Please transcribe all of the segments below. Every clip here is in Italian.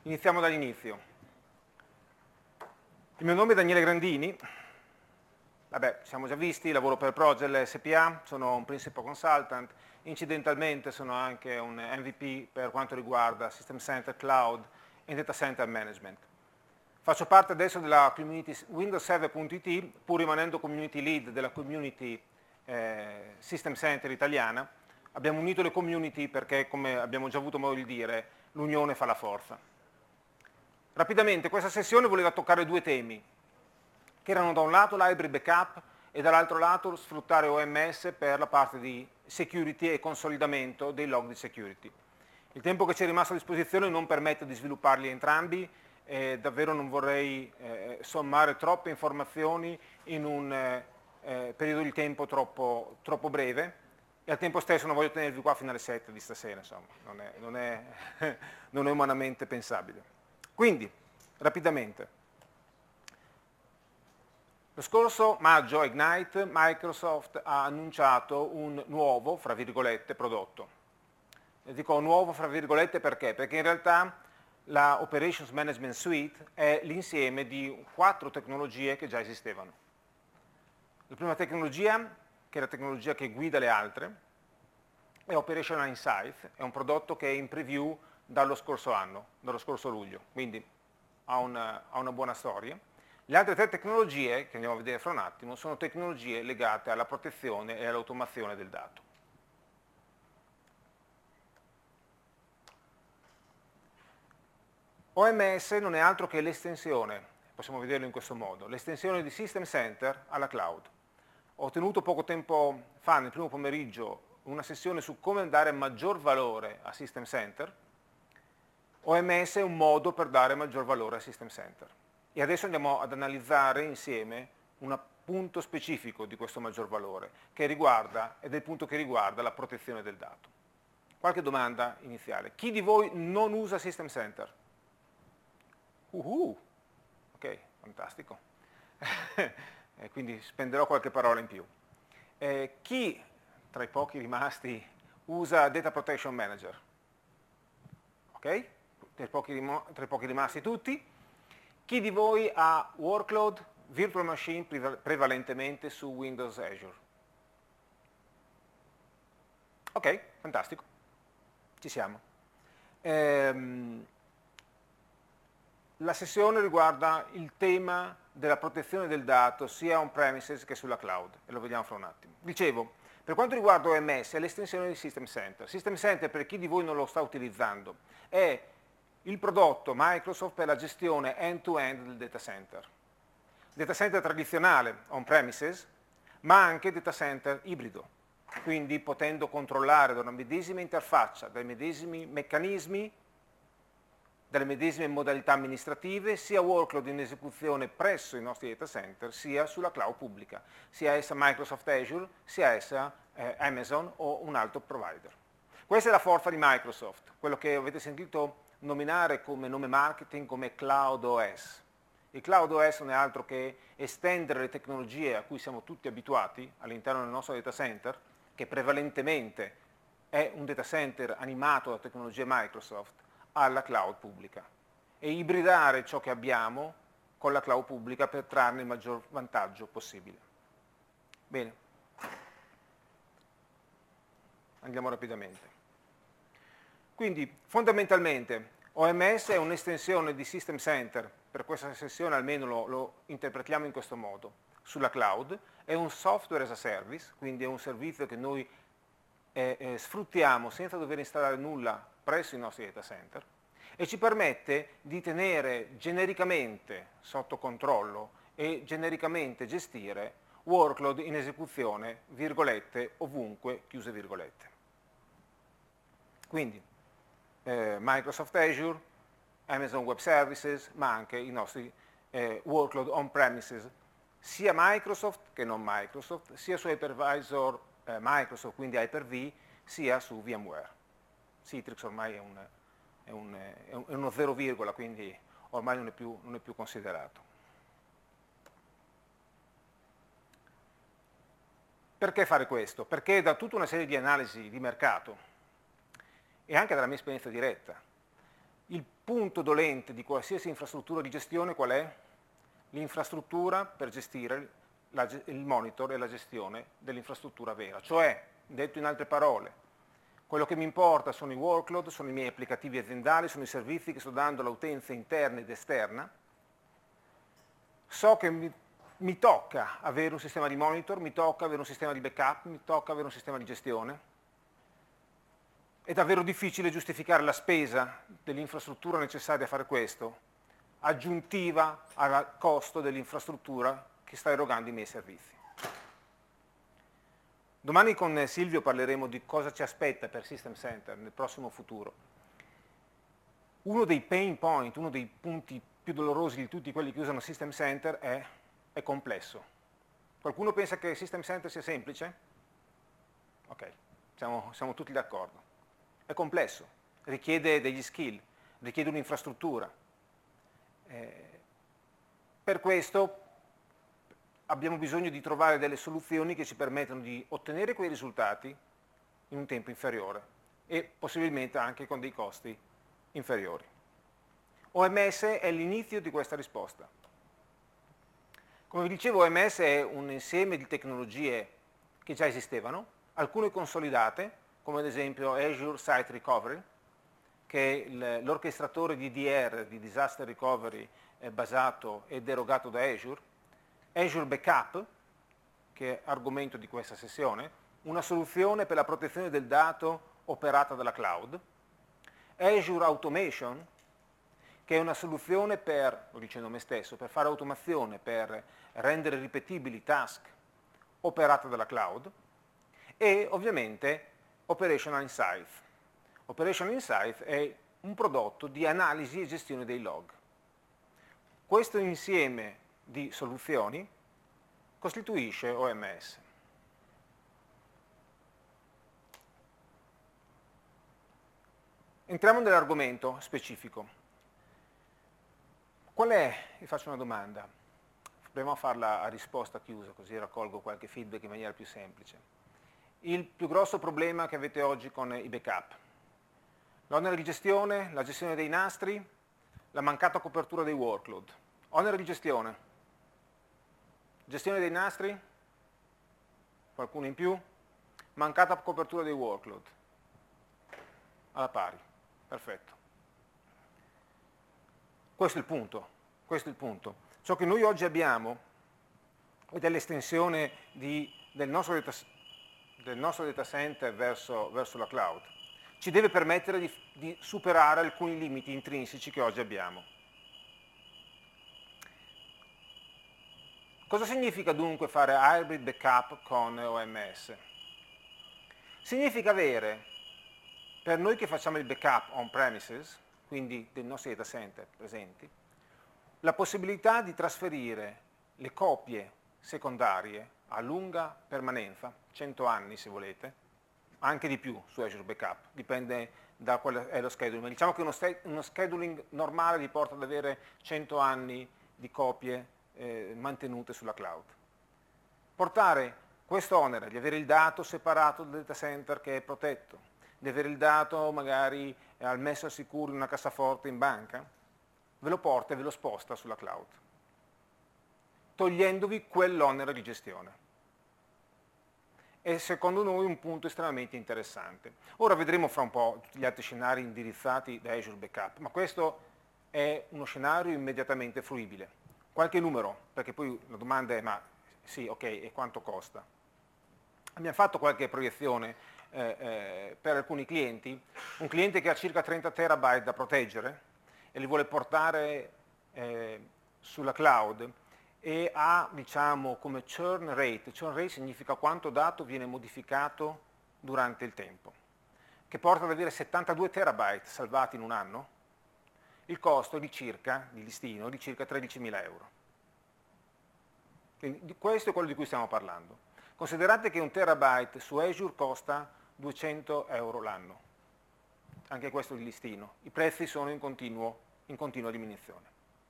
Iniziamo dall'inizio. Il mio nome è Daniele Grandini, vabbè, siamo già visti, lavoro per Progel SPA, sono un Principal Consultant, incidentalmente sono anche un MVP per quanto riguarda System Center Cloud e Data Center Management. Faccio parte adesso della community Windows-Server.it, pur rimanendo community lead della community System Center italiana. Abbiamo unito le community perché, come abbiamo già avuto modo di dire, l'unione fa la forza. Rapidamente, questa sessione voleva toccare due temi, che erano da un lato l'hybrid backup e dall'altro lato sfruttare OMS per la parte di security e consolidamento dei log di security. Il tempo che ci è rimasto a disposizione non permette di svilupparli entrambi, davvero non vorrei sommare troppe informazioni in un periodo di tempo troppo breve, e al tempo stesso non voglio tenervi qua fino alle 7 di stasera, insomma, non è umanamente pensabile. Quindi, rapidamente, lo scorso maggio a Ignite Microsoft ha annunciato un nuovo, fra virgolette, prodotto. Dico nuovo, fra virgolette, perché? Perché in realtà la Operations Management Suite è l'insieme di 4 tecnologie che già esistevano. La prima tecnologia, che è la tecnologia che guida le altre, è Operational Insights, è un prodotto che è in preview dallo scorso anno, dallo scorso luglio, quindi ha una buona storia. Le altre 3 tecnologie, che andiamo a vedere fra un attimo, sono tecnologie legate alla protezione e all'automazione del dato. OMS non è altro che l'estensione, possiamo vederlo in questo modo, l'estensione di System Center alla cloud. Ho tenuto poco tempo fa, nel primo pomeriggio, una sessione su come dare maggior valore a System Center. OMS è un modo per dare maggior valore a System Center. E adesso andiamo ad analizzare insieme un punto specifico di questo maggior valore, che riguarda, ed è il punto che riguarda la protezione del dato. Qualche domanda iniziale. Chi di voi non usa System Center? Ok, fantastico. Quindi spenderò qualche parola in più. Chi, tra i pochi rimasti, usa Data Protection Manager? Ok? Tra i pochi rimasti tutti. Chi di voi ha workload, virtual machine prevalentemente su Windows Azure? Ok, fantastico. Ci siamo. La sessione riguarda il tema della protezione del dato sia on-premises che sulla cloud, e lo vediamo fra un attimo. Dicevo, per quanto riguarda OMS è l'estensione di System Center. System Center, per chi di voi non lo sta utilizzando, è il prodotto Microsoft per la gestione end-to-end del data center. Data center tradizionale, on-premises, ma anche data center ibrido, quindi potendo controllare da una medesima interfaccia, dai medesimi meccanismi, dalle medesime modalità amministrative, sia workload in esecuzione presso i nostri data center, sia sulla cloud pubblica, sia essa Microsoft Azure, sia essa Amazon o un altro provider. Questa è la forza di Microsoft, quello che avete sentito nominare come nome marketing come Cloud OS. Il Cloud OS non è altro che estendere le tecnologie a cui siamo tutti abituati all'interno del nostro data center, che prevalentemente è un data center animato da tecnologie Microsoft, alla cloud pubblica, e ibridare ciò che abbiamo con la cloud pubblica per trarne il maggior vantaggio possibile. Bene, andiamo rapidamente. Quindi fondamentalmente OMS è un'estensione di System Center, per questa sessione almeno lo interpretiamo in questo modo, sulla cloud, è un software as a service, quindi è un servizio che noi sfruttiamo senza dover installare nulla presso i nostri data center, e ci permette di tenere genericamente sotto controllo e genericamente gestire workload in esecuzione, virgolette, ovunque, chiuse virgolette. Quindi Microsoft Azure, Amazon Web Services, ma anche i nostri workload on-premises, sia Microsoft che non Microsoft, sia su hypervisor Microsoft, quindi Hyper-V, sia su VMware. Citrix ormai è uno 0, quindi ormai non è più considerato. Perché fare questo? Perché da tutta una serie di analisi di mercato e anche dalla mia esperienza diretta, il punto dolente di qualsiasi infrastruttura di gestione qual è? L'infrastruttura per gestire il monitor e la gestione dell'infrastruttura vera. Cioè, detto in altre parole, quello che mi importa sono i workload, sono i miei applicativi aziendali, sono i servizi che sto dando all'utenza interna ed esterna. So che mi tocca avere un sistema di monitor, mi tocca avere un sistema di backup, mi tocca avere un sistema di gestione. È davvero difficile giustificare la spesa dell'infrastruttura necessaria a fare questo, aggiuntiva al costo dell'infrastruttura che sta erogando i miei servizi. Domani con Silvio parleremo di cosa ci aspetta per System Center nel prossimo futuro. Uno dei pain point, uno dei punti più dolorosi di tutti quelli che usano System Center è complesso. Qualcuno pensa che System Center sia semplice? Ok, siamo tutti d'accordo. È complesso, richiede degli skill, richiede un'infrastruttura. Per questo abbiamo bisogno di trovare delle soluzioni che ci permettano di ottenere quei risultati in un tempo inferiore e possibilmente anche con dei costi inferiori. OMS è l'inizio di questa risposta. Come vi dicevo, OMS è un insieme di tecnologie che già esistevano, alcune consolidate, come ad esempio Azure Site Recovery, che è l'orchestratore di DR, di Disaster Recovery, basato ed erogato da Azure, Azure Backup, che è argomento di questa sessione, una soluzione per la protezione del dato operata dalla cloud, Azure Automation, che è una soluzione per, lo dice il nome stesso, per fare automazione, per rendere ripetibili task operate dalla cloud, e ovviamente Operational Insight. Operational Insight è un prodotto di analisi e gestione dei log. Questo insieme di soluzioni costituisce OMS. Entriamo nell'argomento specifico. Qual è, vi faccio una domanda, proviamo a farla a risposta chiusa, così raccolgo qualche feedback in maniera più semplice. Il più grosso problema che avete oggi con i backup? L'onere di gestione, la gestione dei nastri, la mancata copertura dei workload. Onere di gestione. Gestione dei nastri? Qualcuno in più? Mancata copertura dei workload. Alla pari. Perfetto. Questo è il punto. Questo è il punto. Ciò che noi oggi abbiamo è dell'estensione del nostro data center verso la cloud. Ci deve permettere di superare alcuni limiti intrinseci che oggi abbiamo. Cosa significa dunque fare hybrid backup con OMS? Significa avere, per noi che facciamo il backup on premises, quindi dei nostri data center presenti, la possibilità di trasferire le copie secondarie a lunga permanenza, 100 anni se volete, anche di più su Azure Backup, dipende da qual è lo scheduling, ma diciamo che uno scheduling normale vi porta ad avere 100 anni di copie mantenute sulla cloud. Portare questo onere di avere il dato separato dal data center che è protetto, di avere il dato magari al messo al sicuro in una cassaforte in banca, ve lo porta e ve lo sposta sulla cloud, togliendovi quell'onere di gestione. È secondo noi un punto estremamente interessante. Ora vedremo fra un po' tutti gli altri scenari indirizzati da Azure Backup, ma questo è uno scenario immediatamente fruibile. Qualche numero, perché poi la domanda è, ma sì, ok, e quanto costa? Abbiamo fatto qualche proiezione per alcuni clienti, un cliente che ha circa 30 terabyte da proteggere e li vuole portare sulla cloud e ha, diciamo, come churn rate significa quanto dato viene modificato durante il tempo, che porta ad avere 72 terabyte salvati in un anno, il costo di listino, di circa 13.000 euro. Quindi questo è quello di cui stiamo parlando. Considerate che un terabyte su Azure costa 200 euro l'anno, anche questo di listino. I prezzi sono in continua diminuzione.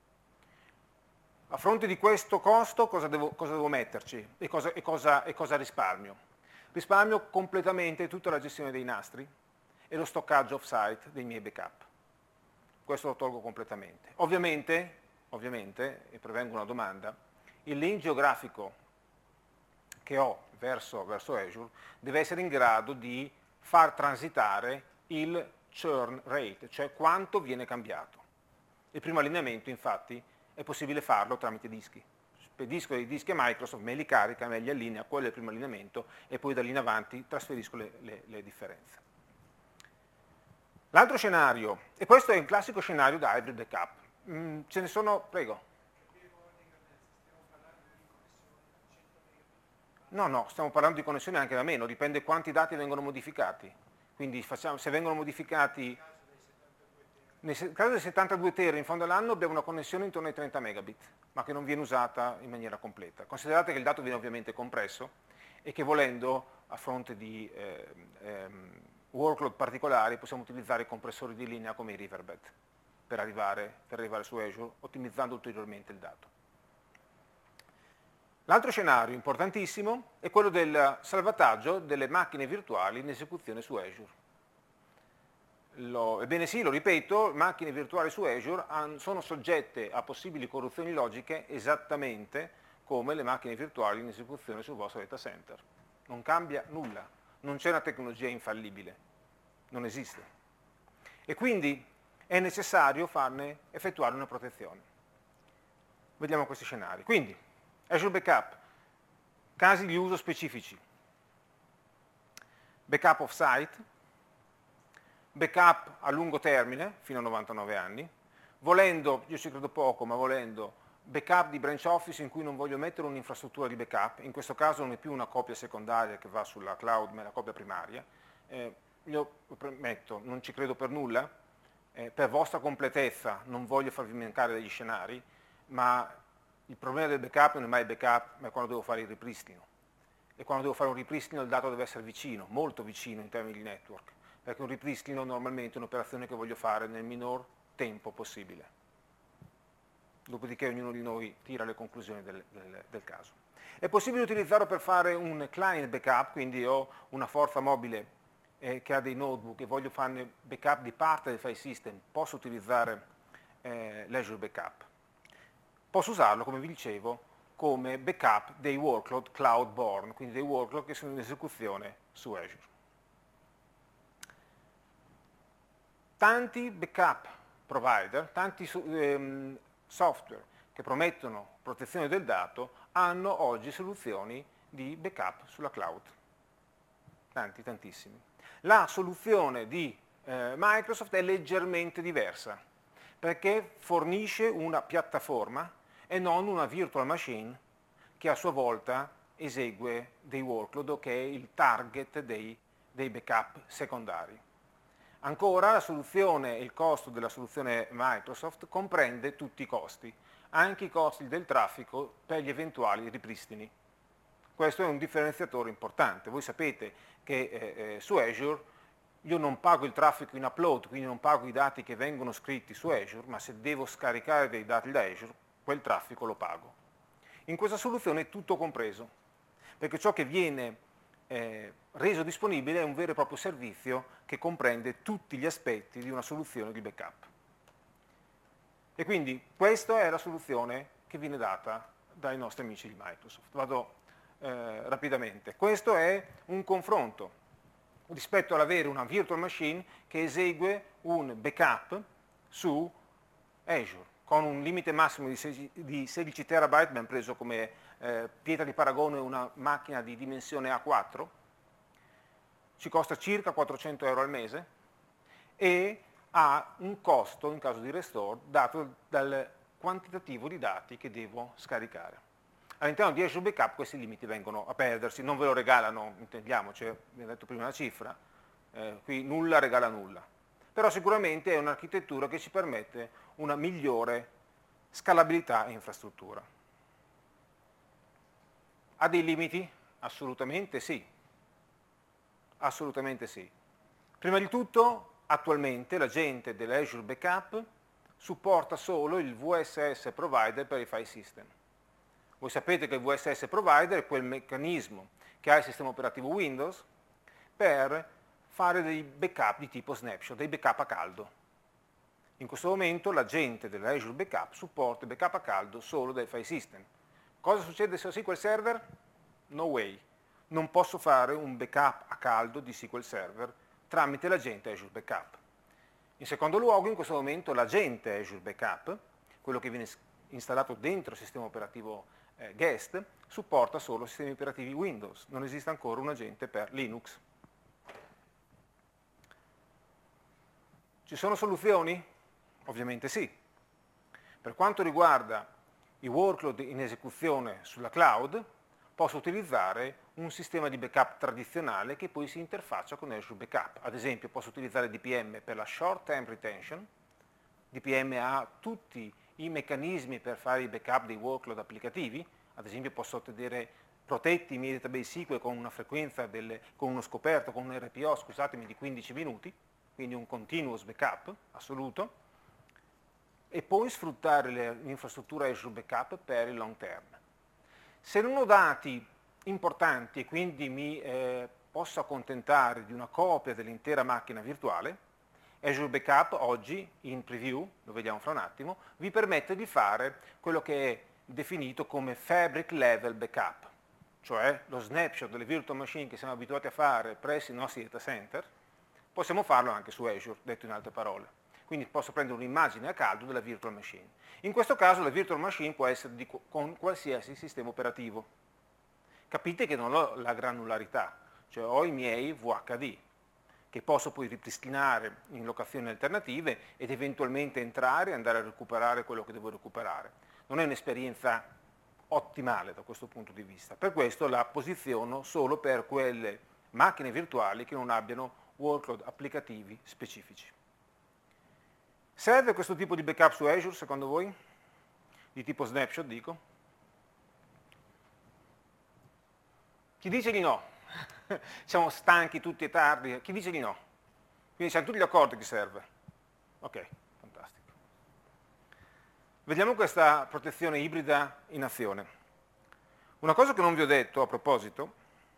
A fronte di questo costo cosa devo metterci e cosa risparmio? Risparmio completamente tutta la gestione dei nastri e lo stoccaggio off-site dei miei backup. questo lo tolgo completamente. Ovviamente, e prevengo una domanda, il link geografico che ho verso Azure deve essere in grado di far transitare il churn rate, cioè quanto viene cambiato. Il primo allineamento, infatti, è possibile farlo tramite dischi. Spedisco dei dischi a Microsoft, me li carica, me li allinea, quello è il primo allineamento, e poi da lì in avanti trasferisco le differenze. L'altro scenario, e questo è il classico scenario da hybrid backup, ce ne sono, prego. No, stiamo parlando di connessioni anche da meno, dipende quanti dati vengono modificati. Quindi se vengono modificati, nel caso dei 72 tera in fondo all'anno abbiamo una connessione intorno ai 30 megabit, ma che non viene usata in maniera completa. Considerate che il dato viene ovviamente compresso e che volendo, a fronte di workload particolari, possiamo utilizzare i compressori di linea come i Riverbed per arrivare su Azure, ottimizzando ulteriormente il dato. L'altro scenario importantissimo è quello del salvataggio delle macchine virtuali in esecuzione su Azure. Ebbene sì, lo ripeto, macchine virtuali su Azure sono soggette a possibili corruzioni logiche esattamente come le macchine virtuali in esecuzione sul vostro data center. Non cambia nulla, non c'è una tecnologia infallibile, non esiste. E quindi è necessario effettuare una protezione. Vediamo questi scenari. Quindi, Azure Backup, casi di uso specifici, backup off-site, backup a lungo termine, fino a 99 anni, volendo, io ci credo poco, ma volendo, backup di branch office in cui non voglio mettere un'infrastruttura di backup, in questo caso non è più una copia secondaria che va sulla cloud, ma è la copia primaria, io premetto, non ci credo per nulla, per vostra completezza non voglio farvi mancare degli scenari, ma il problema del backup non è mai il backup, ma è quando devo fare il ripristino. E quando devo fare un ripristino il dato deve essere vicino, molto vicino in termini di network, perché un ripristino normalmente è un'operazione che voglio fare nel minor tempo possibile. Dopodiché ognuno di noi tira le conclusioni del caso. È possibile utilizzarlo per fare un client backup, quindi ho una forza mobile che ha dei notebook e voglio farne backup di parte del file system, posso utilizzare l'Azure Backup. Posso usarlo, come vi dicevo, come backup dei workload cloud born, quindi dei workload che sono in esecuzione su Azure. Tanti backup provider, tanti software che promettono protezione del dato hanno oggi soluzioni di backup sulla cloud. Tantissimi. La soluzione di Microsoft è leggermente diversa, perché fornisce una piattaforma e non una virtual machine che a sua volta esegue dei workload o che è il target dei backup secondari. Ancora la soluzione e il costo della soluzione Microsoft comprende tutti i costi, anche i costi del traffico per gli eventuali ripristini. Questo è un differenziatore importante. Voi sapete che su Azure io non pago il traffico in upload, quindi non pago i dati che vengono scritti su Azure, ma se devo scaricare dei dati da Azure, quel traffico lo pago. In questa soluzione è tutto compreso, perché ciò che viene reso disponibile è un vero e proprio servizio che comprende tutti gli aspetti di una soluzione di backup. E quindi questa è la soluzione che viene data dai nostri amici di Microsoft. Vado rapidamente. Questo è un confronto rispetto all'avere una virtual machine che esegue un backup su Azure con un limite massimo di 16 terabyte, ben preso come pietra di paragone una macchina di dimensione A4, ci costa circa 400 euro al mese e ha un costo in caso di restore dato dal quantitativo di dati che devo scaricare. All'interno di Azure Backup questi limiti vengono a perdersi, non ve lo regalano, intendiamoci, vi ho detto prima una cifra, qui nulla regala nulla. Però sicuramente è un'architettura che ci permette una migliore scalabilità e infrastruttura. Ha dei limiti? Assolutamente sì. Assolutamente sì. Prima di tutto, attualmente la gente dell'Azure Backup supporta solo il VSS provider per i file system. Voi sapete che il VSS provider è quel meccanismo che ha il sistema operativo Windows per fare dei backup di tipo snapshot, dei backup a caldo. In questo momento l'agente dell'Azure Backup supporta il backup a caldo solo dai file system. Cosa succede se ho SQL Server? No way. Non posso fare un backup a caldo di SQL Server tramite l'agente Azure Backup. In secondo luogo, in questo momento l'agente Azure Backup, quello che viene installato dentro il sistema operativo guest, supporta solo sistemi operativi Windows. Non esiste ancora un agente per Linux. Ci sono soluzioni? Ovviamente sì. Per quanto riguarda i workload in esecuzione sulla cloud, posso utilizzare un sistema di backup tradizionale che poi si interfaccia con Azure Backup. Ad esempio posso utilizzare DPM per la short term retention. DPM ha tutti i meccanismi per fare i backup dei workload applicativi. Ad esempio posso tenere protetti i miei database SQL con una frequenza, con uno scoperto, con un RPO, scusatemi, di 15 minuti, quindi un continuous backup assoluto, e poi sfruttare l'infrastruttura Azure Backup per il long term. Se non ho dati importanti e quindi mi posso accontentare di una copia dell'intera macchina virtuale, Azure Backup oggi, in preview, lo vediamo fra un attimo, vi permette di fare quello che è definito come Fabric Level Backup, cioè lo snapshot delle virtual machine che siamo abituati a fare presso i nostri data center, possiamo farlo anche su Azure, detto in altre parole. Quindi posso prendere un'immagine a caldo della virtual machine. In questo caso la virtual machine può essere con qualsiasi sistema operativo. Capite che non ho la granularità, cioè ho i miei VHD, che posso poi ripristinare in locazioni alternative ed eventualmente entrare e andare a recuperare quello che devo recuperare. Non è un'esperienza ottimale da questo punto di vista. Per questo la posiziono solo per quelle macchine virtuali che non abbiano workload applicativi specifici. Serve questo tipo di backup su Azure, secondo voi? Di tipo snapshot, dico? Chi dice di no? Siamo stanchi tutti e tardi, chi dice di no? Quindi siamo tutti d'accordo che serve. Ok, fantastico. Vediamo questa protezione ibrida in azione. Una cosa che non vi ho detto a proposito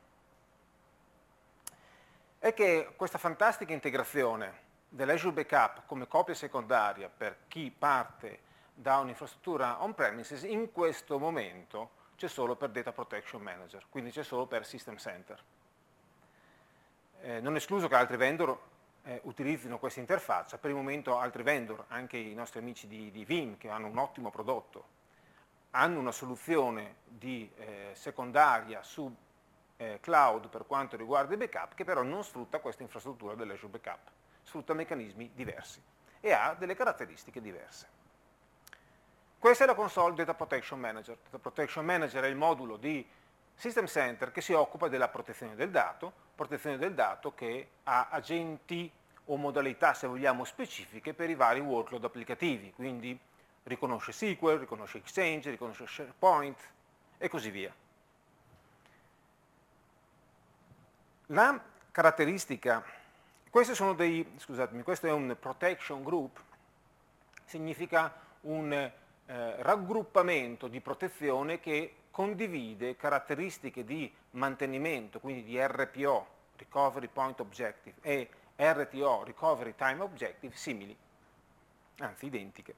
è che questa fantastica integrazione dell'Azure Backup come copia secondaria per chi parte da un'infrastruttura on-premises in questo momento c'è solo per Data Protection Manager, quindi c'è solo per System Center. Non è escluso che altri vendor utilizzino questa interfaccia, per il momento altri vendor, anche i nostri amici di Veeam che hanno un ottimo prodotto, hanno una soluzione di secondaria su cloud per quanto riguarda i backup che però non sfrutta questa infrastruttura dell'Azure Backup. Sfrutta meccanismi diversi e ha delle caratteristiche diverse. Questa è la console Data Protection Manager. Data Protection Manager è il modulo di System Center che si occupa della protezione del dato che ha agenti o modalità, se vogliamo, specifiche per i vari workload applicativi, quindi riconosce SQL, riconosce Exchange, riconosce SharePoint e così via. La caratteristica questo è un protection group, significa un raggruppamento di protezione che condivide caratteristiche di mantenimento, quindi di RPO, Recovery Point Objective, e RTO, Recovery Time Objective, simili, anzi identiche.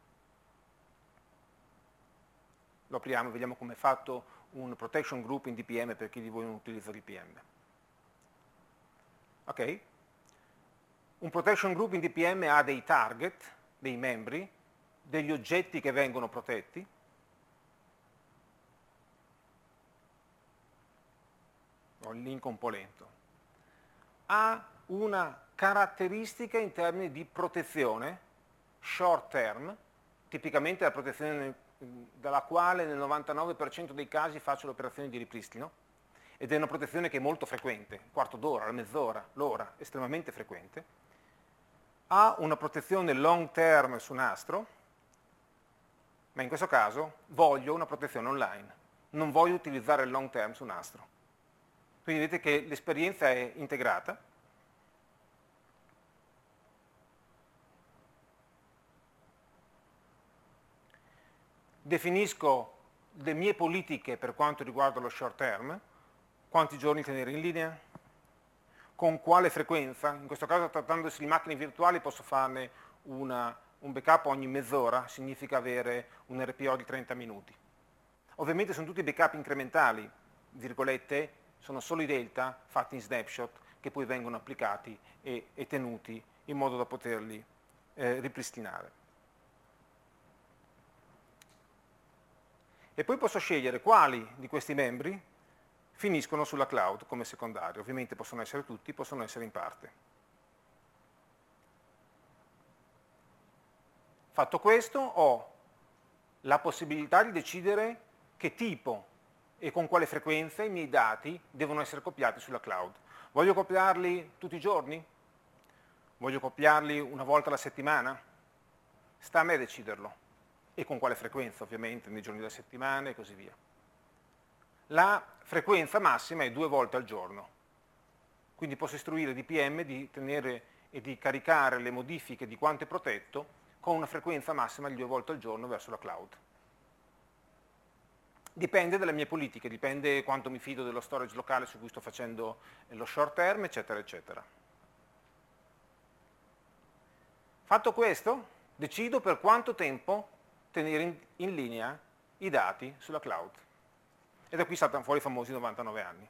Lo apriamo e vediamo come è fatto un protection group in DPM per chi di voi non utilizza DPM. Ok? Un protection group in DPM ha dei target, dei membri, degli oggetti che vengono protetti. Ho il link compolento. Ha una caratteristica in termini di protezione, short term, tipicamente la protezione dalla quale nel 99% dei casi faccio l'operazione di ripristino, ed è una protezione che è molto frequente, un quarto d'ora, la mezz'ora, l'ora, estremamente frequente. Ha una protezione long term su nastro, ma in questo caso voglio una protezione online, non voglio utilizzare il long term su nastro. Quindi vedete che l'esperienza è integrata. Definisco le mie politiche per quanto riguarda lo short term, quanti giorni tenere in linea, con quale frequenza. In questo caso, trattandosi di macchine virtuali, posso farne una un backup ogni mezz'ora significa avere un RPO di 30 minuti. Ovviamente sono tutti backup incrementali, virgolette, sono solo i delta fatti in snapshot che poi vengono applicati e tenuti in modo da poterli ripristinare. E poi posso scegliere quali di questi membri finiscono sulla cloud come secondario. Ovviamente possono essere tutti, possono essere in parte. Fatto questo, ho la possibilità di decidere che tipo e con quale frequenza i miei dati devono essere copiati sulla cloud. Voglio copiarli tutti i giorni? Voglio copiarli una volta alla settimana? Sta a me deciderlo. E con quale frequenza, ovviamente, nei giorni della settimana e così via. La frequenza massima è 2 volte al giorno. Quindi posso istruire DPM di tenere e di caricare le modifiche di quanto è protetto con una frequenza massima di 2 volte al giorno verso la cloud. Dipende dalle mie politiche, dipende quanto mi fido dello storage locale su cui sto facendo lo short term, eccetera, eccetera. Fatto questo, decido per quanto tempo tenere in linea i dati sulla cloud. E da qui saltano fuori i famosi 99 anni,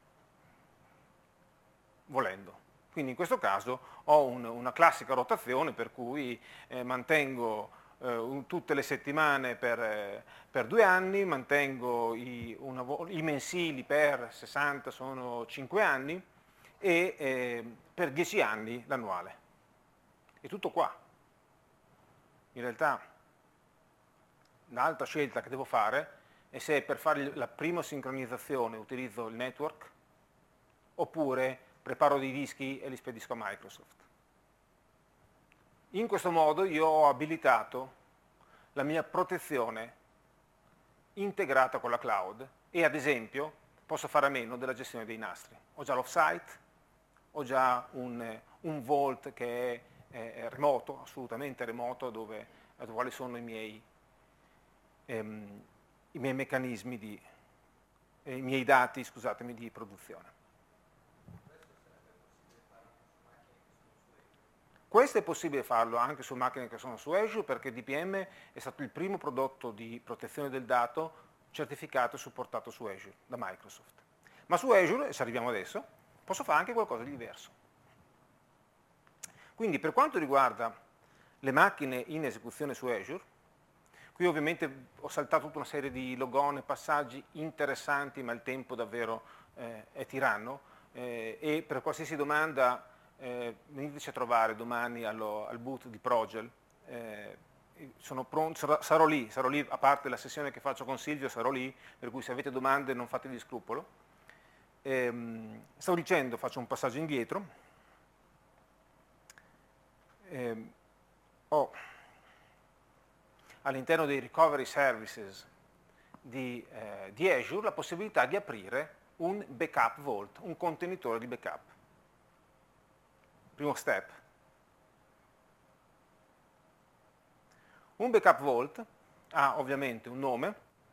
volendo. Quindi in questo caso ho una classica rotazione per cui mantengo tutte le settimane per 2 anni, mantengo i mensili per 60, sono 5 anni, e per 10 anni l'annuale. È tutto qua. In realtà l'altra scelta che devo fare è se per fare la prima sincronizzazione utilizzo il network oppure preparo dei dischi e li spedisco a Microsoft. In questo modo io ho abilitato la mia protezione integrata con la cloud e ad esempio posso fare a meno della gestione dei nastri. Ho già l'offsite, ho già un vault che è remoto, assolutamente remoto, quali sono i miei meccanismi i miei dati, scusatemi, di produzione. Questo è possibile farlo anche su macchine che sono su Azure perché DPM è stato il primo prodotto di protezione del dato certificato e supportato su Azure da Microsoft. Ma su Azure, e ci arriviamo adesso, posso fare anche qualcosa di diverso. Quindi per quanto riguarda le macchine in esecuzione su Azure, qui ovviamente ho saltato tutta una serie di logon e passaggi interessanti, ma il tempo davvero è tiranno, e per qualsiasi domanda veniteci a trovare domani al booth di Progel. Sono pronto, sarò lì, a parte la sessione che faccio con Silvio, sarò lì, per cui se avete domande non fatevi scrupolo. Stavo dicendo, faccio un passaggio indietro. Ho all'interno dei recovery services di Azure la possibilità di aprire un backup vault, un contenitore di backup. Primo step. Un backup vault ha ovviamente un nome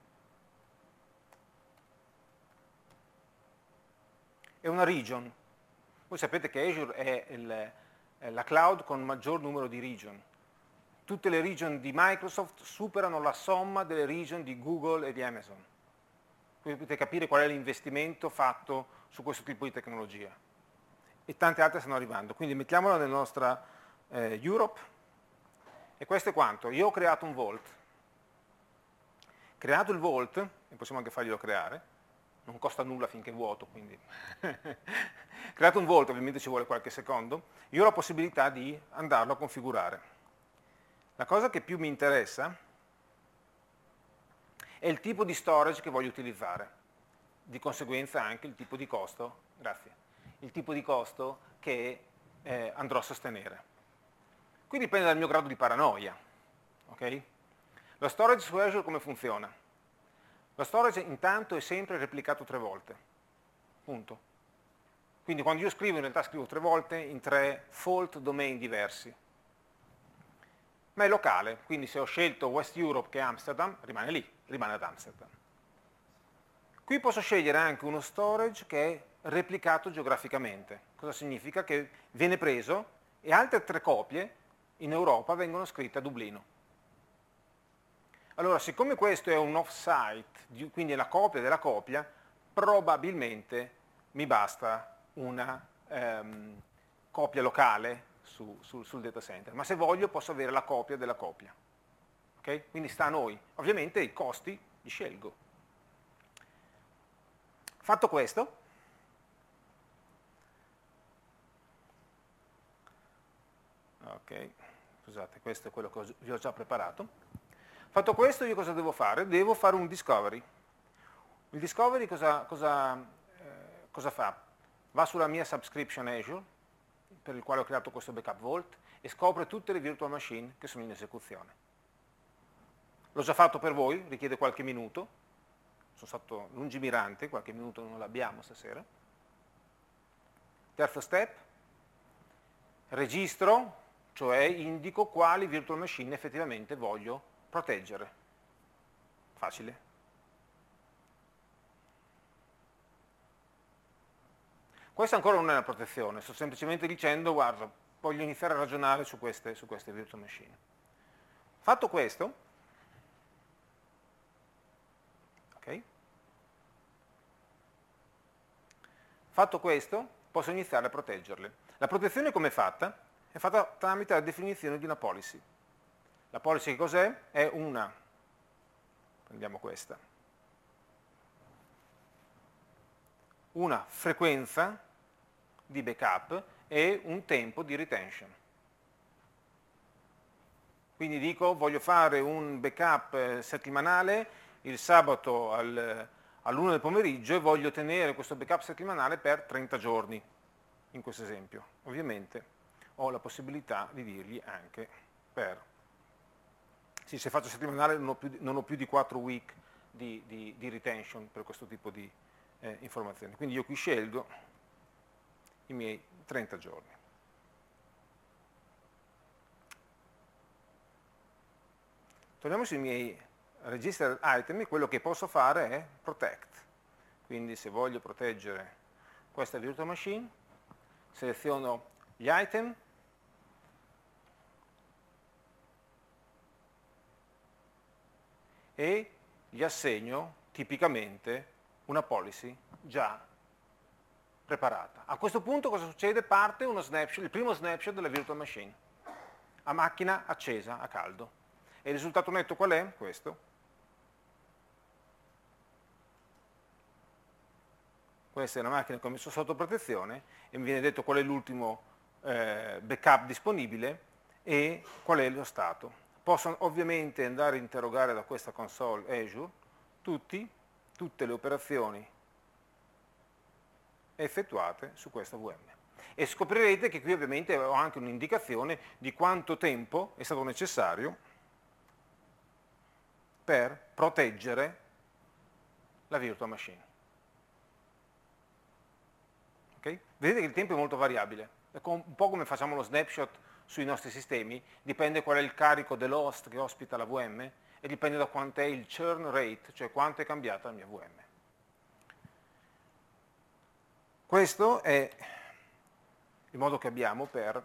e una region. Voi sapete che Azure è la cloud con maggior numero di region. Tutte le region di Microsoft superano la somma delle region di Google e di Amazon. Quindi potete capire qual è l'investimento fatto su questo tipo di tecnologia. E tante altre stanno arrivando. Quindi mettiamola nella nostra Europe. E questo è quanto. Io ho creato un vault. Creato il vault, e possiamo anche farglielo creare, non costa nulla finché è vuoto, quindi creato un vault, ovviamente ci vuole qualche secondo, io ho la possibilità di andarlo a configurare. La cosa che più mi interessa è il tipo di storage che voglio utilizzare, di conseguenza anche il tipo di costo, grazie, il tipo di costo che andrò a sostenere. Qui dipende dal mio grado di paranoia, ok? Lo storage su Azure come funziona? Lo storage intanto è sempre replicato 3 volte, punto. Quindi quando io scrivo in realtà scrivo 3 volte in 3 fault domain diversi. Ma è locale, quindi se ho scelto West Europe che è Amsterdam, rimane lì, rimane ad Amsterdam. Qui posso scegliere anche uno storage che è replicato geograficamente. Cosa significa? Che viene preso e altre 3 copie in Europa vengono scritte a Dublino. Allora, siccome questo è un off-site, quindi è la copia della copia, probabilmente mi basta una copia locale sul data center, ma se voglio posso avere la copia della copia. Okay? Quindi sta a noi. Ovviamente i costi li scelgo. Fatto questo, ok, scusate, questo è quello che vi ho già preparato. Fatto questo, io cosa devo fare? Devo fare un discovery. Il discovery cosa fa? Va sulla mia subscription Azure, per il quale ho creato questo backup vault, e scopre tutte le virtual machine che sono in esecuzione. L'ho già fatto per voi, richiede qualche minuto, sono stato lungimirante, qualche minuto non l'abbiamo stasera. Terzo step, registro, cioè indico quali virtual machine effettivamente voglio proteggere. Facile. Questa ancora non è una protezione, sto semplicemente dicendo, guarda, voglio iniziare a ragionare su queste virtual machine. Fatto questo, ok? Fatto questo, posso iniziare a proteggerle. La protezione come è fatta? È fatta tramite la definizione di una policy. La policy che cos'è? È una, prendiamo questa, una frequenza di backup e un tempo di retention. Quindi dico, voglio fare un backup settimanale il sabato all'1 del pomeriggio e voglio tenere questo backup settimanale per 30 giorni, in questo esempio. Ovviamente ho la possibilità di dirgli anche per... Sì, se faccio settimanale non ho più di 4 week di retention per questo tipo di informazioni. Quindi io qui scelgo i miei 30 giorni. Torniamo sui miei registered item e quello che posso fare è protect. Quindi se voglio proteggere questa virtual machine, seleziono gli item, e gli assegno tipicamente una policy già preparata. A questo punto cosa succede? Parte uno snapshot, il primo snapshot della virtual machine, a macchina accesa, a caldo. E il risultato netto qual è? Questo. Questa è una macchina che ho messo sotto protezione e mi viene detto qual è l'ultimo backup disponibile e qual è lo stato. Posso ovviamente andare a interrogare da questa console Azure tutte le operazioni effettuate su questa VM. E scoprirete che qui ovviamente ho anche un'indicazione di quanto tempo è stato necessario per proteggere la virtual machine. Okay? Vedete che il tempo è molto variabile, è un po' come facciamo lo snapshot sui nostri sistemi, dipende qual è il carico dell'host che ospita la VM e dipende da quanto è il churn rate, cioè quanto è cambiata la mia VM. Questo è il modo che abbiamo per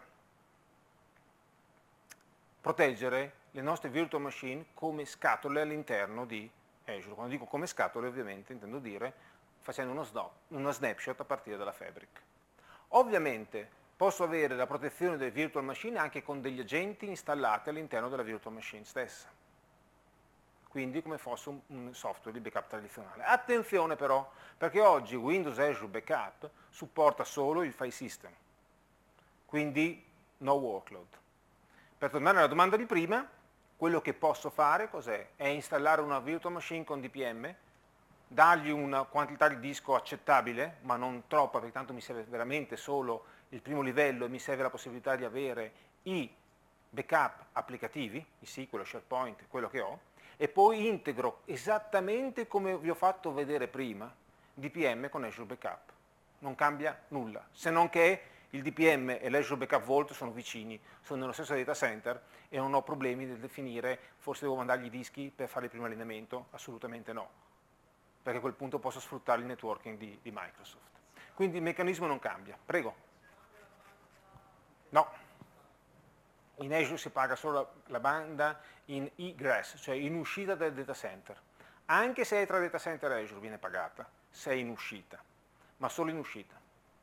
proteggere le nostre virtual machine come scatole all'interno di Azure. Quando dico come scatole ovviamente intendo dire facendo uno snapshot a partire dalla Fabric. Ovviamente posso avere la protezione delle virtual machine anche con degli agenti installati all'interno della virtual machine stessa. Quindi come fosse un software di backup tradizionale. Attenzione però, perché oggi Windows Azure Backup supporta solo il file system, quindi no workload. Per tornare alla domanda di prima, quello che posso fare cos'è? È installare una virtual machine con DPM, dargli una quantità di disco accettabile, ma non troppa, perché tanto mi serve veramente solo il primo livello e mi serve la possibilità di avere i backup applicativi, i SQL, SharePoint, quello che ho, e poi integro esattamente come vi ho fatto vedere prima DPM con Azure Backup. Non cambia nulla, se non che il DPM e l'Azure Backup Vault sono vicini, sono nello stesso data center e non ho problemi nel definire, forse devo mandargli i dischi per fare il primo allineamento, assolutamente no, perché a quel punto posso sfruttare il networking di Microsoft. Quindi il meccanismo non cambia. Prego. No. In Azure si paga solo la banda in egress, cioè in uscita del data center. Anche se è tra data center e Azure viene pagata, se è in uscita, ma solo in uscita.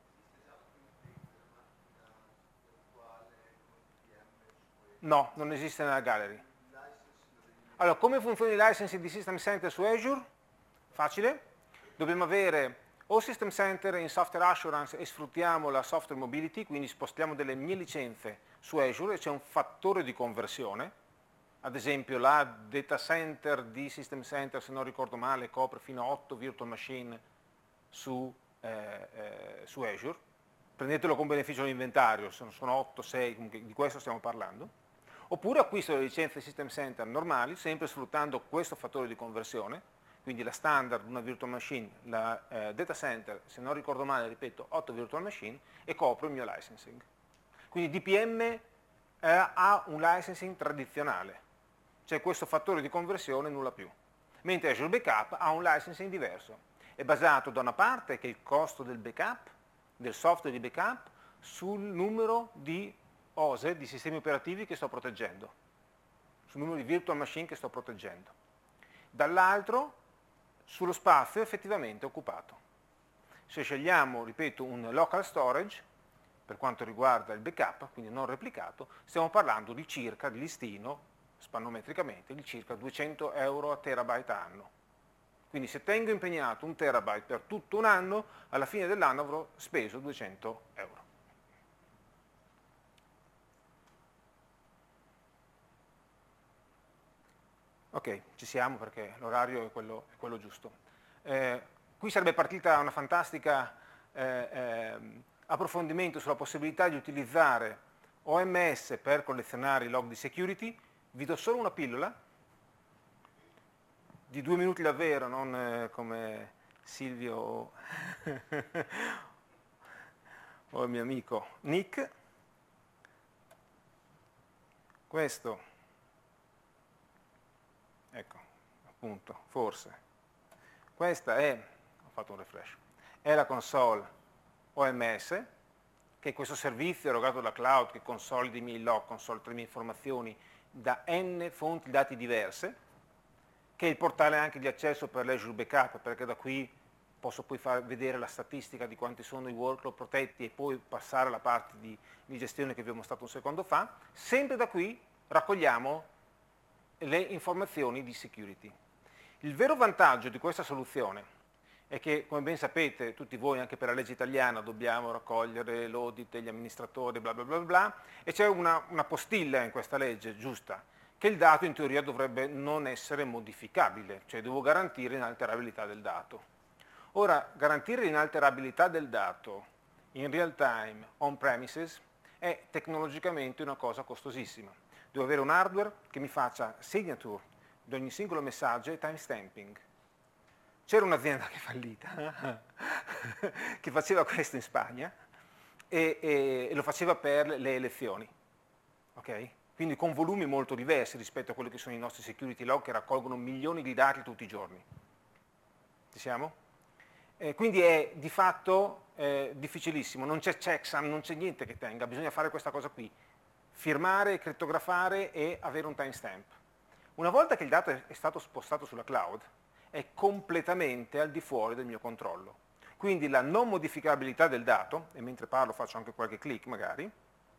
No, non esiste nella gallery. Allora, come funziona il licensing di System Center su Azure? Facile. Dobbiamo avere o System Center in Software Assurance e sfruttiamo la Software Mobility, quindi spostiamo delle mie licenze su Azure e c'è un fattore di conversione. Ad esempio la data center di System Center, se non ricordo male, copre fino a 8 virtual machine su Azure. Prendetelo con beneficio dell'inventario, sono 8, 6, di questo stiamo parlando. Oppure acquisto le licenze System Center normali, sempre sfruttando questo fattore di conversione, quindi la standard, una virtual machine, la data center, se non ricordo male, ripeto, 8 virtual machine, e copro il mio licensing. Quindi DPM ha un licensing tradizionale, c'è questo fattore di conversione, nulla più. Mentre Azure Backup ha un licensing diverso, è basato da una parte, che è il costo del backup, del software di backup, sul numero di OSE, di sistemi operativi che sto proteggendo, sul numero di virtual machine che sto proteggendo. Dall'altro, sullo spazio effettivamente occupato. Se scegliamo, ripeto, un local storage, per quanto riguarda il backup, quindi non replicato, stiamo parlando di circa, di listino, spannometricamente, di circa 200 euro a terabyte anno. Quindi se tengo impegnato un terabyte per tutto un anno, alla fine dell'anno avrò speso 200 euro. Ok, ci siamo perché l'orario è quello giusto. Qui sarebbe partita una fantastica approfondimento sulla possibilità di utilizzare OMS per collezionare i log di security. Vi do solo una pillola, di 2 minuti davvero, non come Silvio o il mio amico Nick. Questo, ecco, appunto, forse. Questa è, ho fatto un refresh, è la console OMS, che è questo servizio erogato dalla cloud che consolida i miei log, consolida le mie informazioni da n fonti dati diverse, che è il portale anche di accesso per l'Azure Backup, perché da qui posso poi far vedere la statistica di quanti sono i workload protetti e poi passare alla parte di gestione che vi ho mostrato un secondo fa. Sempre da qui raccogliamo le informazioni di security. Il vero vantaggio di questa soluzione è che, come ben sapete, tutti voi, anche per la legge italiana, dobbiamo raccogliere l'audit degli amministratori, bla bla bla bla, e c'è una postilla in questa legge giusta, che il dato in teoria dovrebbe non essere modificabile, cioè devo garantire l'inalterabilità del dato. Ora, garantire l'inalterabilità del dato in real time, on premises, è tecnologicamente una cosa costosissima. Devo avere un hardware che mi faccia signature di ogni singolo messaggio e timestamping. C'era un'azienda che è fallita, che faceva questo in Spagna e lo faceva per le elezioni. Okay? Quindi con volumi molto diversi rispetto a quelli che sono i nostri security log che raccolgono milioni di dati tutti i giorni. Ci siamo? Quindi è di fatto difficilissimo, non c'è checksum, non c'è niente che tenga, bisogna fare questa cosa qui, firmare, crittografare e avere un timestamp. Una volta che il dato è stato spostato sulla cloud, è completamente al di fuori del mio controllo. Quindi la non modificabilità del dato, e mentre parlo faccio anche qualche click magari,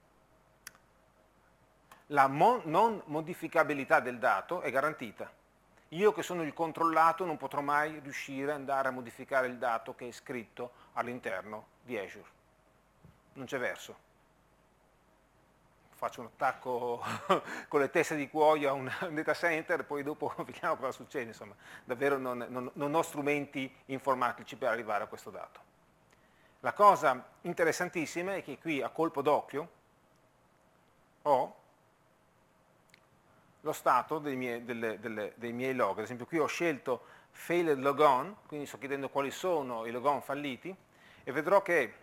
la non modificabilità del dato è garantita. Io che sono il controllato non potrò mai riuscire ad andare a modificare il dato che è scritto all'interno di Azure. Non c'è verso. Faccio un attacco con le teste di cuoio a un data center e poi dopo vediamo cosa succede. Insomma, davvero non ho strumenti informatici per arrivare a questo dato. La cosa interessantissima è che qui a colpo d'occhio ho lo stato dei miei log. Ad esempio qui ho scelto failed logon, quindi sto chiedendo quali sono i logon falliti e vedrò che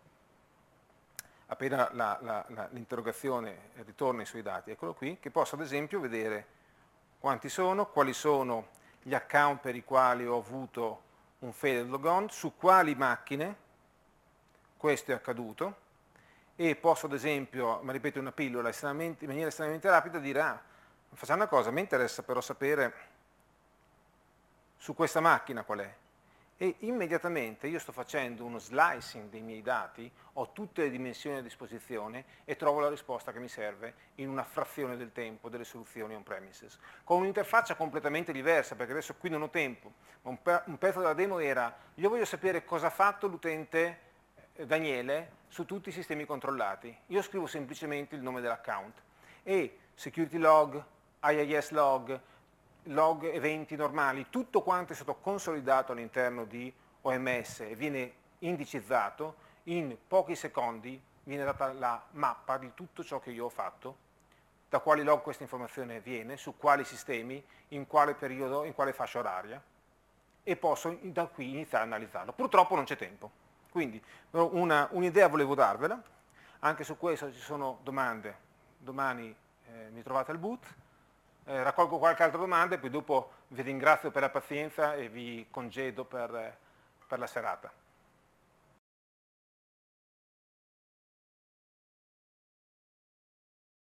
appena l'interrogazione ritorna i suoi dati, eccolo qui, che posso ad esempio vedere quanti sono, quali sono gli account per i quali ho avuto un failed logon, su quali macchine questo è accaduto e posso ad esempio, ma ripeto una pillola, in maniera estremamente rapida dire facciamo una cosa, mi interessa però sapere su questa macchina qual è. E immediatamente io sto facendo uno slicing dei miei dati, ho tutte le dimensioni a disposizione e trovo la risposta che mi serve in una frazione del tempo delle soluzioni on-premises. Con un'interfaccia completamente diversa, perché adesso qui non ho tempo, ma un pezzo della demo era, io voglio sapere cosa ha fatto l'utente Daniele su tutti i sistemi controllati. Io scrivo semplicemente il nome dell'account e security log, IIS log, log eventi normali, tutto quanto è stato consolidato all'interno di OMS e viene indicizzato, in pochi secondi viene data la mappa di tutto ciò che io ho fatto, da quali log questa informazione viene, su quali sistemi, in quale periodo, in quale fascia oraria, e posso da qui iniziare a analizzarlo. Purtroppo non c'è tempo, quindi un'idea volevo darvela, anche su questo ci sono domande, domani mi trovate al boot, raccolgo qualche altra domanda e poi dopo vi ringrazio per la pazienza e vi congedo per la serata.